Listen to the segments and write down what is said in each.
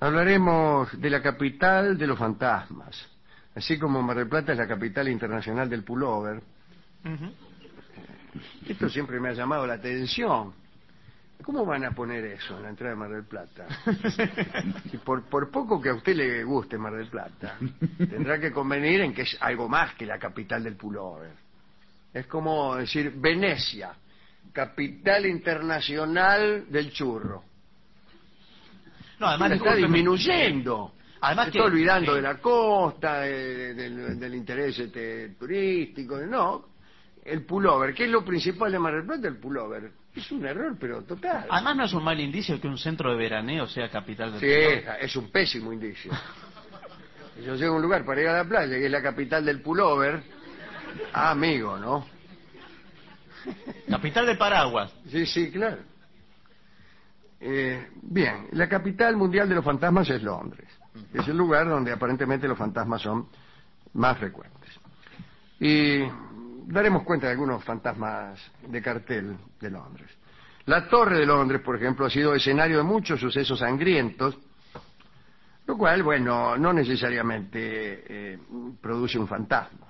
Hablaremos de la capital de los fantasmas. Así como Mar del Plata es la capital internacional del pullover. Esto siempre me ha llamado la atención. ¿Cómo van a poner eso en la entrada de Mar del Plata? Si por poco que a usted le guste Mar del Plata, tendrá que convenir en que es algo más que la capital del pullover. Es como decir Venecia, capital internacional del churro. No, además la está disminuyendo. Además se que, está olvidando de la costa, del interés turístico. No, el pullover, que es lo principal de Mar del Plata, el pullover. Es un error, pero total. Además no es un mal indicio que un centro de veraneo sea capital del Sí, pullover. es un pésimo indicio. Si yo llego a un lugar para ir a la playa, que es la capital del pullover, amigo, ¿no? Capital de paraguas. Sí, claro. Bien, la capital mundial de los fantasmas es Londres. Es el lugar donde aparentemente los fantasmas son más frecuentes. Y daremos cuenta de algunos fantasmas de cartel de Londres. La Torre de Londres, por ejemplo, ha sido escenario de muchos sucesos sangrientos, lo cual, bueno, no necesariamente produce un fantasma.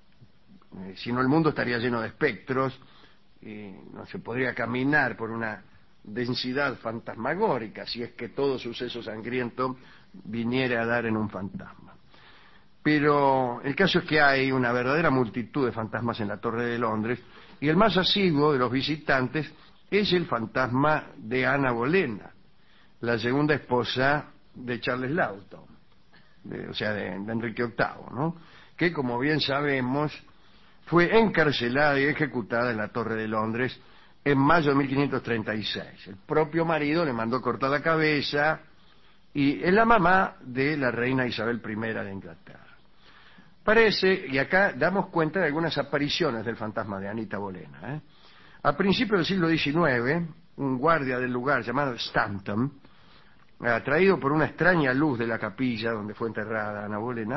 Si no, el mundo estaría lleno de espectros y no se podría caminar por una densidad fantasmagórica si es que todo suceso sangriento viniera a dar en un fantasma. Pero el caso es que hay una verdadera multitud de fantasmas en la Torre de Londres y el más asiduo de los visitantes es el fantasma de Ana Bolena, la segunda esposa de Charles Lawton, o sea, de Enrique VIII, ¿no? Que, como bien sabemos, fue encarcelada y ejecutada en la Torre de Londres en mayo de 1536. El propio marido le mandó cortar la cabeza y es la mamá de la reina Isabel I de Inglaterra. Parece, y acá damos cuenta de algunas apariciones del fantasma de Anita Bolena. A principios del siglo XIX, un guardia del lugar llamado Stanton, atraído por una extraña luz de la capilla donde fue enterrada Ana Bolena,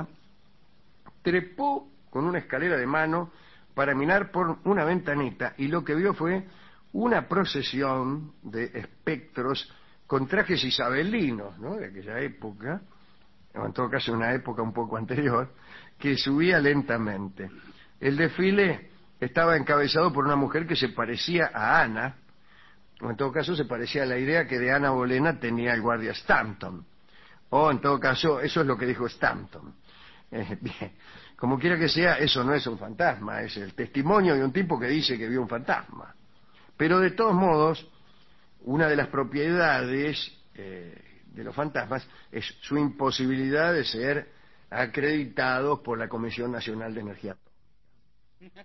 trepó con una escalera de mano para mirar por una ventanita y lo que vio fue una procesión de espectros con trajes isabelinos, ¿no?, de aquella época, o en todo caso una época un poco anterior, que subía lentamente. El desfile estaba encabezado por una mujer que se parecía a Ana, o en todo caso se parecía a la idea que de Ana Bolena tenía el guardia Stanton, o en todo caso eso es lo que dijo Stanton. Bien. Como quiera que sea, eso no es un fantasma, es el testimonio de un tipo que dice que vio un fantasma. Pero de todos modos, una de las propiedades de los fantasmas es su imposibilidad de ser acreditados por la Comisión Nacional de Energía Atómica.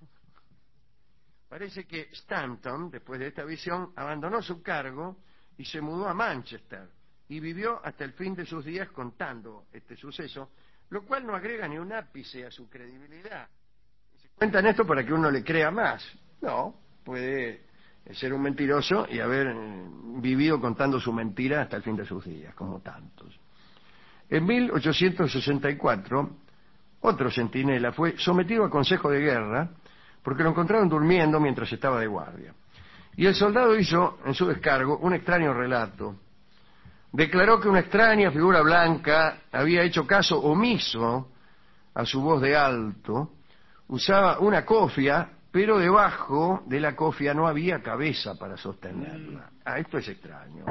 Parece que Stanton, después de esta visión, abandonó su cargo y se mudó a Manchester y vivió hasta el fin de sus días contando este suceso, lo cual no agrega ni un ápice a su credibilidad. Se cuentan esto para que uno le crea más. No, puede ser un mentiroso y haber vivido contando su mentira hasta el fin de sus días, como tantos. En 1864, otro centinela fue sometido a consejo de guerra porque lo encontraron durmiendo mientras estaba de guardia. Y el soldado hizo, en su descargo, un extraño relato. Declaró que una extraña figura blanca había hecho caso omiso a su voz de alto, usaba una cofia, pero debajo de la cofia no había cabeza para sostenerla. Esto es extraño.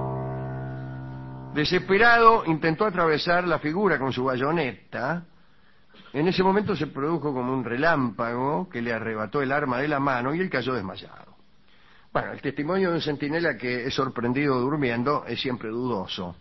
Desesperado, intentó atravesar la figura con su bayoneta. En ese momento se produjo como un relámpago que le arrebató el arma de la mano y él cayó desmayado. Bueno, el testimonio de un centinela que es sorprendido durmiendo es siempre dudoso.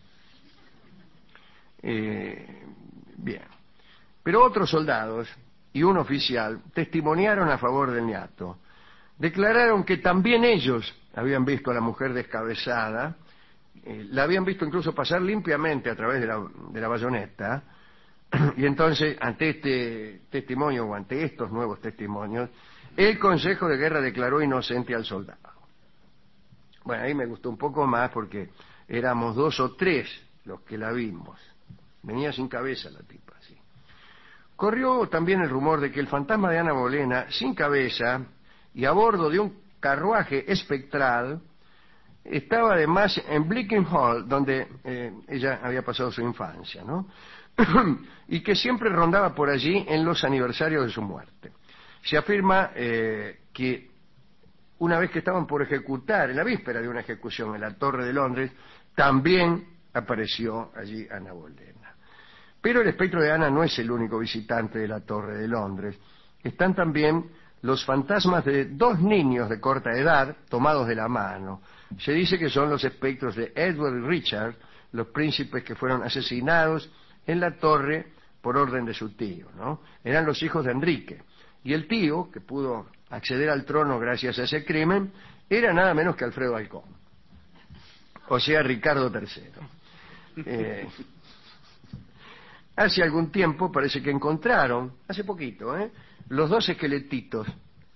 Bien. Pero otros soldados y un oficial testimoniaron a favor del niato. Declararon que también ellos habían visto a la mujer descabezada, la habían visto incluso pasar limpiamente a través de la bayoneta, y entonces, ante este testimonio o ante estos nuevos testimonios, el Consejo de Guerra declaró inocente al soldado. Bueno, ahí me gustó un poco más porque éramos 2 o 3 los que la vimos. Venía sin cabeza la tipa, sí. Corrió también el rumor de que el fantasma de Ana Bolena, sin cabeza y a bordo de un carruaje espectral, estaba además en Bleaking Hall, donde ella había pasado su infancia, ¿no? Y que siempre rondaba por allí en los aniversarios de su muerte. Se afirma que una vez que estaban por ejecutar, en la víspera de una ejecución en la Torre de Londres, también apareció allí Ana Bolena. Pero el espectro de Ana no es el único visitante de la Torre de Londres. Están también los fantasmas de dos niños de corta edad tomados de la mano. Se dice que son los espectros de Edward y Richard, los príncipes que fueron asesinados en la torre por orden de su tío, ¿no? Eran los hijos de Enrique. Y el tío, que pudo acceder al trono gracias a ese crimen, era nada menos que Alfredo Alcón. O sea, Ricardo III. Hace algún tiempo parece que encontraron, hace poquito, los dos esqueletitos.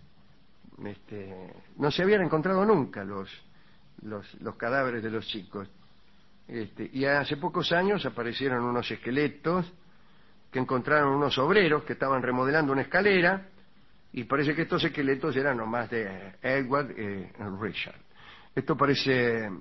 No se habían encontrado nunca los cadáveres de los chicos. Y hace pocos años aparecieron unos esqueletos que encontraron unos obreros que estaban remodelando una escalera, y parece que estos esqueletos eran nomás de Edward y Richard. Esto parece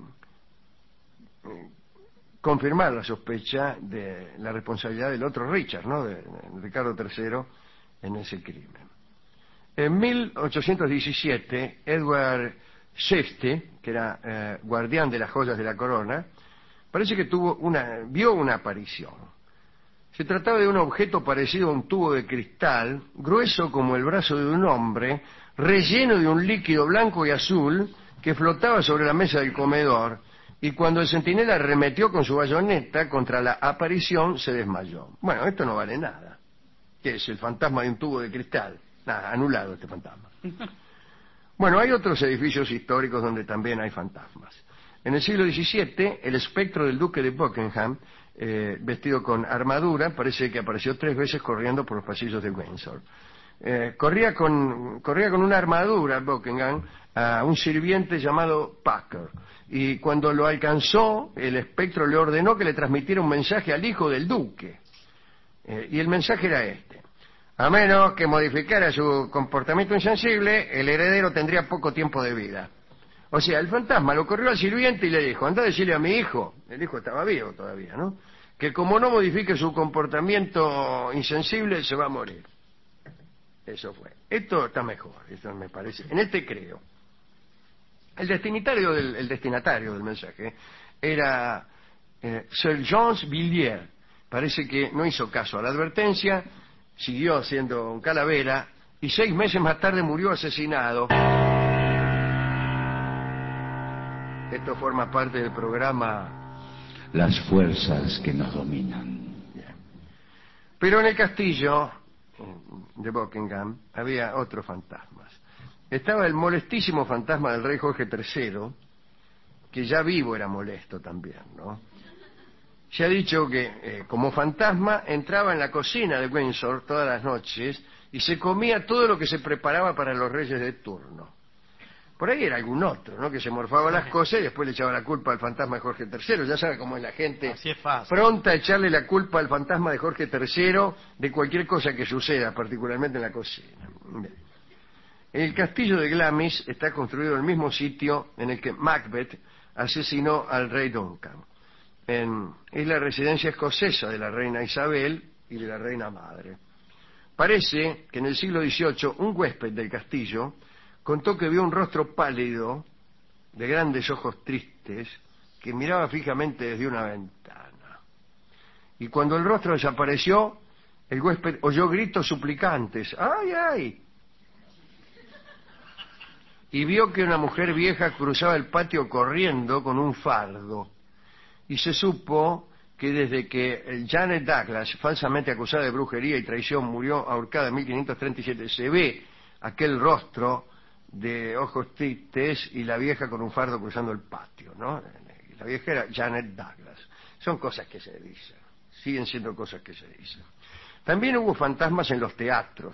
confirmar la sospecha de la responsabilidad del otro Richard, ¿no? de Ricardo III, en ese crimen. En 1817, Edward VI, que era guardián de las joyas de la corona, parece que vio una aparición. Se trataba de un objeto parecido a un tubo de cristal, grueso como el brazo de un hombre, relleno de un líquido blanco y azul que flotaba sobre la mesa del comedor, y cuando el centinela arremetió con su bayoneta contra la aparición, se desmayó. Bueno, esto no vale nada. ¿Qué es? El fantasma de un tubo de cristal. Nada, anulado este fantasma. Bueno, hay otros edificios históricos donde también hay fantasmas. En el siglo XVII, el espectro del duque de Buckingham, vestido con armadura, parece que apareció 3 veces corriendo por los pasillos de Windsor. Corría con una armadura, Buckingham, a un sirviente llamado Packer, y cuando lo alcanzó, el espectro le ordenó que le transmitiera un mensaje al hijo del duque. Y el mensaje era este: a menos que modificara su comportamiento insensible, el heredero tendría poco tiempo de vida. O sea, el fantasma lo corrió al sirviente y le dijo: anda a decirle a mi hijo, el hijo estaba vivo todavía, ¿no?, que como no modifique su comportamiento insensible, se va a morir. Eso fue. Esto está mejor, esto me parece. En este creo. El destinatario del mensaje era Sir John Villiers. Parece que no hizo caso a la advertencia, siguió siendo un calavera, y 6 meses más tarde murió asesinado. Esto forma parte del programa Las fuerzas que nos dominan. Bien. Pero en el castillo de Buckingham había otros fantasmas. Estaba el molestísimo fantasma del rey Jorge III, que ya vivo era molesto también, ¿no? Se ha dicho que como fantasma entraba en la cocina de Windsor todas las noches y se comía todo lo que se preparaba para los reyes de turno. Por ahí era algún otro, ¿no?, que se morfaba las cosas y después le echaba la culpa al fantasma de Jorge III. Ya sabe cómo es la gente, Así es fácil, pronta a echarle la culpa al fantasma de Jorge III de cualquier cosa que suceda, particularmente en la cocina. Bien. El castillo de Glamis está construido en el mismo sitio en el que Macbeth asesinó al rey Duncan. Es la residencia escocesa de la reina Isabel y de la reina madre. Parece que en el siglo XVIII un huésped del castillo contó que vio un rostro pálido, de grandes ojos tristes, que miraba fijamente desde una ventana. Y cuando el rostro desapareció, el huésped oyó gritos suplicantes: ¡ay, ay! Y vio que una mujer vieja cruzaba el patio corriendo con un fardo. Y se supo que desde que Janet Douglas, falsamente acusada de brujería y traición, murió ahorcada en 1537, se ve aquel rostro de ojos tristes y la vieja con un fardo cruzando el patio, ¿no? La vieja era Janet Douglas. Son cosas que se dicen, siguen siendo cosas que se dicen. También hubo fantasmas en los teatros.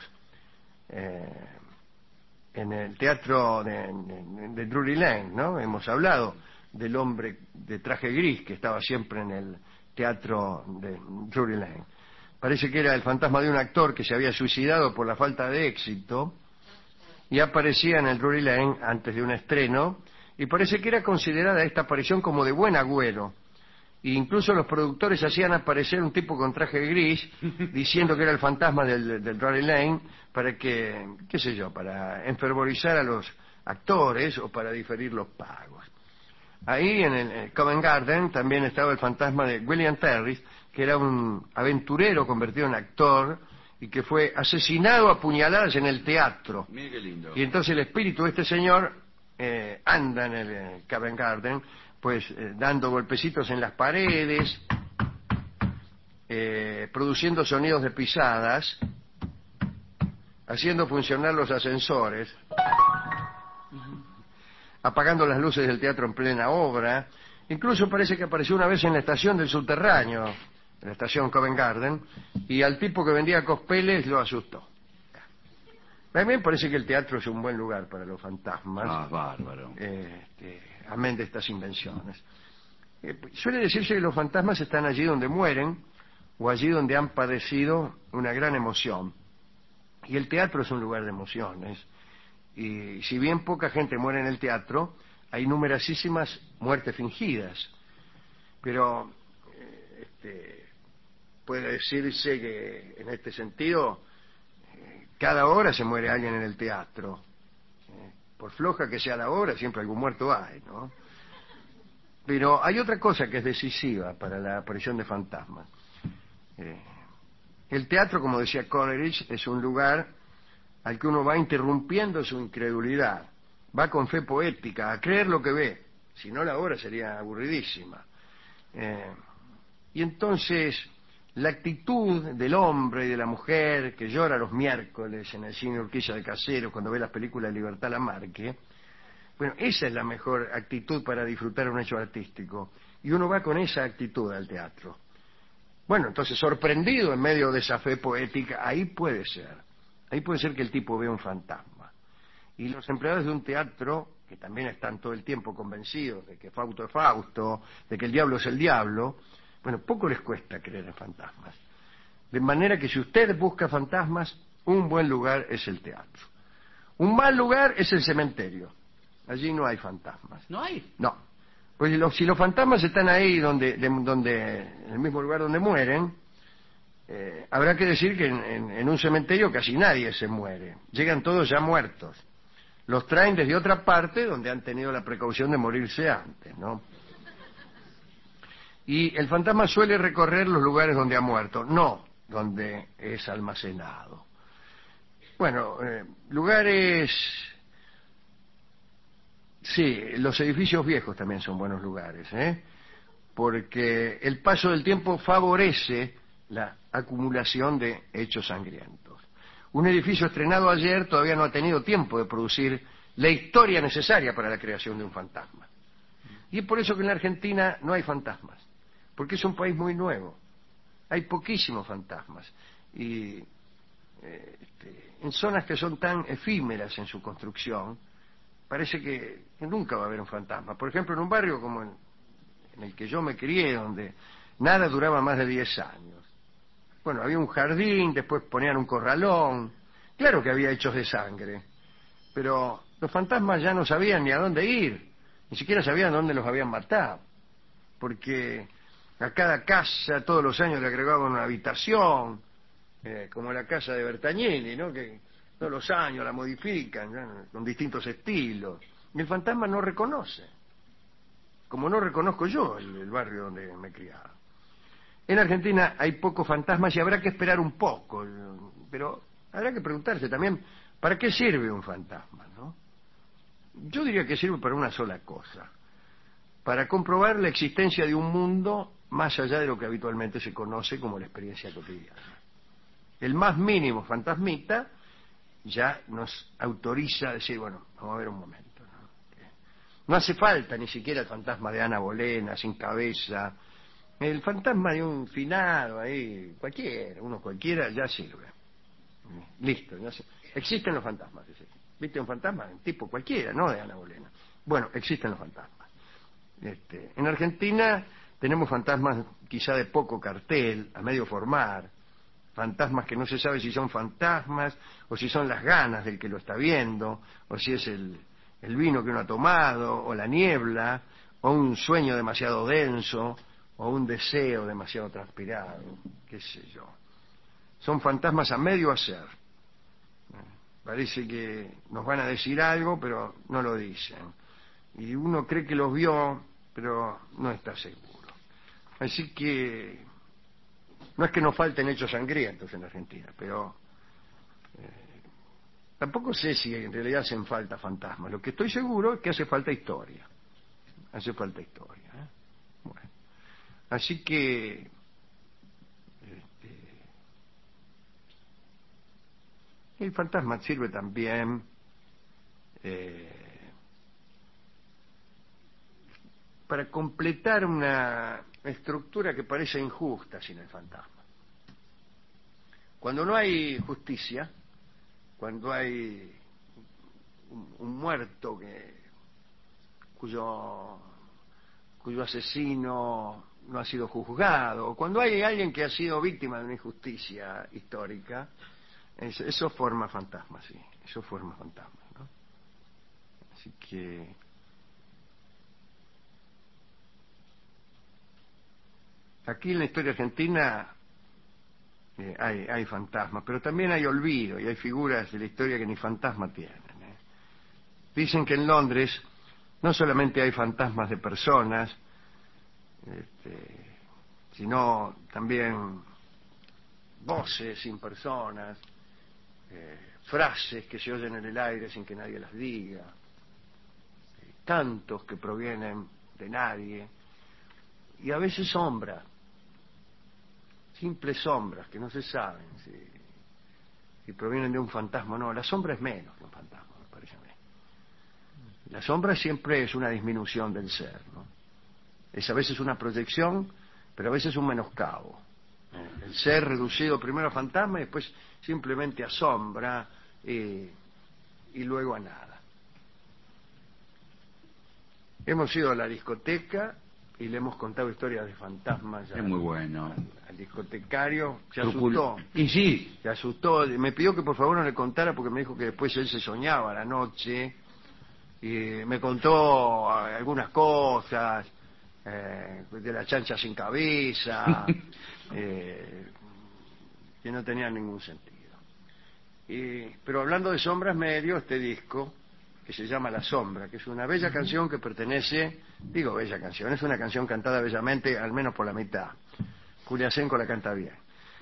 En el teatro de Drury Lane, ¿no? Hemos hablado del hombre de traje gris que estaba siempre en el teatro de Drury Lane. Parece que era el fantasma de un actor que se había suicidado por la falta de éxito y aparecía en el Drury Lane antes de un estreno y parece que era considerada esta aparición como de buen agüero. E incluso los productores hacían aparecer un tipo con traje gris, diciendo que era el fantasma del Drury Lane, para que, qué sé yo, para enfervorizar a los actores o para diferir los pagos. Ahí en el Covent Garden también estaba el fantasma de William Terriss, que era un aventurero convertido en actor y que fue asesinado a puñaladas en el teatro. Mire qué lindo. Y entonces el espíritu de este señor anda en el Covent Garden, pues dando golpecitos en las paredes, produciendo sonidos de pisadas, haciendo funcionar los ascensores, apagando las luces del teatro en plena obra. Incluso parece que apareció una vez en la estación del subterráneo, en la estación Covent Garden, y al tipo que vendía cospeles lo asustó. También parece que el teatro es un buen lugar para los fantasmas. Ah, bárbaro. Amén de estas invenciones. Suele decirse que los fantasmas están allí donde mueren o allí donde han padecido una gran emoción. Y el teatro es un lugar de emociones. Y si bien poca gente muere en el teatro, hay numerosísimas muertes fingidas. Pero puede decirse que en este sentido cada hora se muere alguien en el teatro. Por floja que sea la hora, siempre algún muerto hay, ¿no? Pero hay otra cosa que es decisiva para la aparición de fantasmas. El teatro, como decía Coleridge, es un lugar al que uno va interrumpiendo su incredulidad, va con fe poética a creer lo que ve, si no la obra sería aburridísima. Y entonces la actitud del hombre y de la mujer que llora los miércoles en el cine Urquiza de Caseros cuando ve las películas de Libertad Lamarque, bueno, esa es la mejor actitud para disfrutar un hecho artístico, y uno va con esa actitud al teatro. Bueno, entonces, sorprendido en medio de esa fe poética, ahí puede ser que el tipo vea un fantasma. Y los empleados de un teatro, que también están todo el tiempo convencidos de que Fausto es Fausto, de que el diablo es el diablo, bueno, poco les cuesta creer en fantasmas. De manera que si usted busca fantasmas, un buen lugar es el teatro. Un mal lugar es el cementerio. Allí no hay fantasmas. ¿No hay? No. Pues si los fantasmas están ahí en el mismo lugar donde mueren, habrá que decir que en un cementerio casi nadie se muere. Llegan todos ya muertos. Los traen desde otra parte donde han tenido la precaución de morirse antes, ¿no? Y el fantasma suele recorrer los lugares donde ha muerto, no donde es almacenado. Bueno, lugares... Sí, los edificios viejos también son buenos lugares, porque el paso del tiempo favorece la acumulación de hechos sangrientos. Un edificio estrenado ayer todavía no ha tenido tiempo de producir la historia necesaria para la creación de un fantasma. Y es por eso que en la Argentina no hay fantasmas, porque es un país muy nuevo. Hay poquísimos fantasmas. Y en zonas que son tan efímeras en su construcción, parece que nunca va a haber un fantasma. Por ejemplo, en un barrio como en el que yo me crié, donde nada duraba más de 10 años. Bueno, había un jardín, después ponían un corralón. Claro que había hechos de sangre, pero los fantasmas ya no sabían ni a dónde ir, ni siquiera sabían dónde los habían matado, porque a cada casa todos los años le agregaban una habitación, como la casa de Bertagnini, ¿no? Que todos los años la modifican, ¿no? Con distintos estilos. Y el fantasma no reconoce, como no reconozco yo el barrio donde me criaba. En Argentina hay pocos fantasmas y habrá que esperar un poco, pero habrá que preguntarse también, ¿para qué sirve un fantasma, no? Yo diría que sirve para una sola cosa, para comprobar la existencia de un mundo más allá de lo que habitualmente se conoce como la experiencia cotidiana. El más mínimo fantasmita ya nos autoriza a decir, bueno, vamos a ver un momento, ¿no? No hace falta ni siquiera el fantasma de Ana Bolena, sin cabeza. El fantasma de un finado ahí, uno cualquiera, ya sirve. Listo, ya existen los fantasmas. ¿Viste un fantasma? Un tipo cualquiera, no de Ana Bolena. Bueno, existen los fantasmas. En Argentina tenemos fantasmas quizá de poco cartel, a medio formar, fantasmas que no se sabe si son fantasmas o si son las ganas del que lo está viendo o si es el el vino que uno ha tomado, o la niebla, o un sueño demasiado denso, o un deseo demasiado transpirado, qué sé yo. Son fantasmas a medio hacer. Parece que nos van a decir algo, pero no lo dicen. Y uno cree que los vio, pero no está seguro. Así que no es que nos falten hechos sangrientos en Argentina, pero tampoco sé si en realidad hacen falta fantasmas. Lo que estoy seguro es que hace falta historia. Hace falta historia. Bueno. Así que el fantasma sirve también para completar una estructura que parece injusta sin el fantasma. Cuando no hay justicia, cuando hay un muerto cuyo asesino no ha sido juzgado, o cuando hay alguien que ha sido víctima de una injusticia histórica, eso forma fantasmas, sí, eso forma fantasmas, ¿no? Así que aquí en la historia argentina hay fantasmas, pero también hay olvido y hay figuras de la historia que ni fantasma tienen. Dicen que en Londres no solamente hay fantasmas de personas, sino también voces sin personas, frases que se oyen en el aire sin que nadie las diga, cantos que provienen de nadie, y a veces sombras, simples sombras que no se saben si provienen de un fantasma o no. La sombra es menos que un fantasma, me parece a mí. La sombra siempre es una disminución del ser, ¿no? Es a veces una proyección, pero a veces un menoscabo. El ser reducido primero a fantasma y después simplemente a sombra y luego a nada. Hemos ido a la discoteca y le hemos contado historias de fantasmas. Es muy bueno. Al discotecario se asustó. Y sí. Se asustó. Me pidió que por favor no le contara porque me dijo que después él se soñaba a la noche. Y me contó algunas cosas de la chancha sin cabeza que no tenían ningún sentido. Pero hablando de sombras, me dio este disco que se llama La Sombra, que es una bella canción que pertenece, digo bella canción, es una canción cantada bellamente, al menos por la mitad. Julia Senko la canta bien.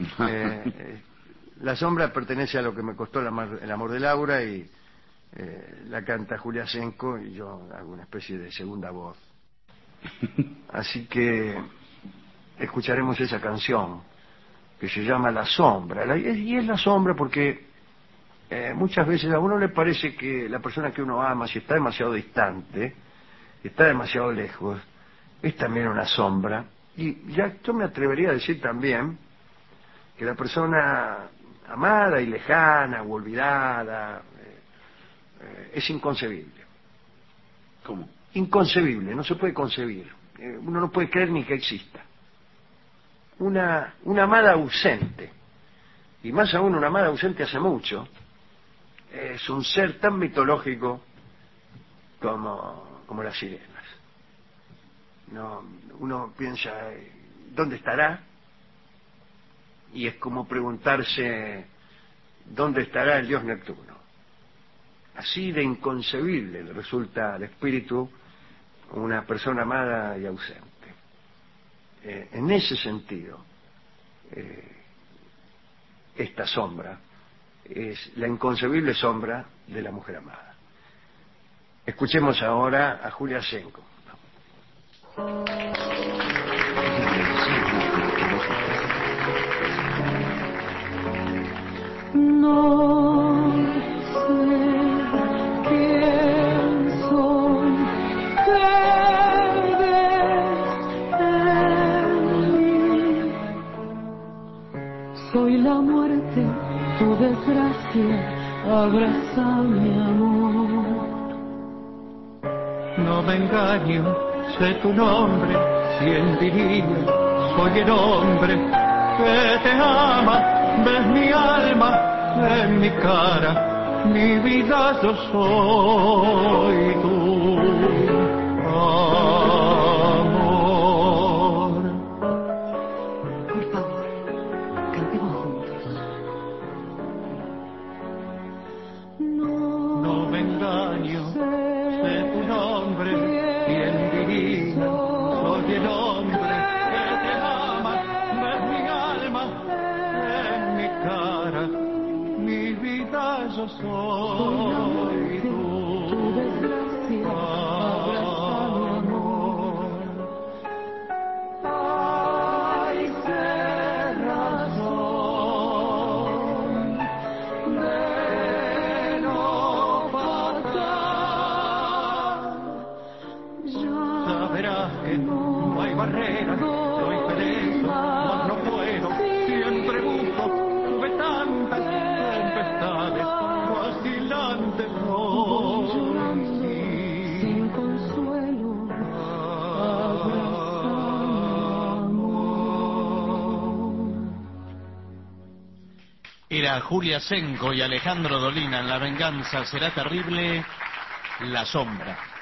La Sombra pertenece a Lo que me costó el amor de Laura y la canta Julia Senko y yo hago una especie de segunda voz. Así que escucharemos esa canción que se llama La Sombra. Y es la sombra porque muchas veces a uno le parece que la persona que uno ama, si está demasiado distante, si está demasiado lejos, es también una sombra. Y ya yo me atrevería a decir también que la persona amada y lejana o olvidada es inconcebible. ¿Cómo? Inconcebible, no se puede concebir. Uno no puede creer ni que exista. Una amada ausente, y más aún una amada ausente hace mucho, es un ser tan mitológico como las sirenas. No, uno piensa, ¿dónde estará? Y es como preguntarse, ¿dónde estará el dios Neptuno? Así de inconcebible le resulta al espíritu una persona amada y ausente. En ese sentido, esta sombra es la inconcebible sombra de la mujer amada. Escuchemos ahora a Julia Senko. No sé quién soy, qué ves en mí. Soy la muerte, tu desgracia, abraza mi amor. No me engaño, sé tu nombre, si en delirio soy el hombre que te ama, ves mi alma en mi cara, mi vida yo soy tu amor. Por favor, cantemos juntos. No me engaño, sé tu nombre, quien diría, soy el hombre que te ama, ves mi alma, en mi cara, mi vida yo soy tu desgracia, abraza mi amor. Ay, qué razón de no pasar. Saberás que no hay barreras, soy feliz, mas no puedo, siempre busco, tuve tantas tempestades, vacilantes Voy llorando hoy. sin consuelo, abraza mi amor. Era Julia Senco y Alejandro Dolina en La venganza será terrible, La sombra.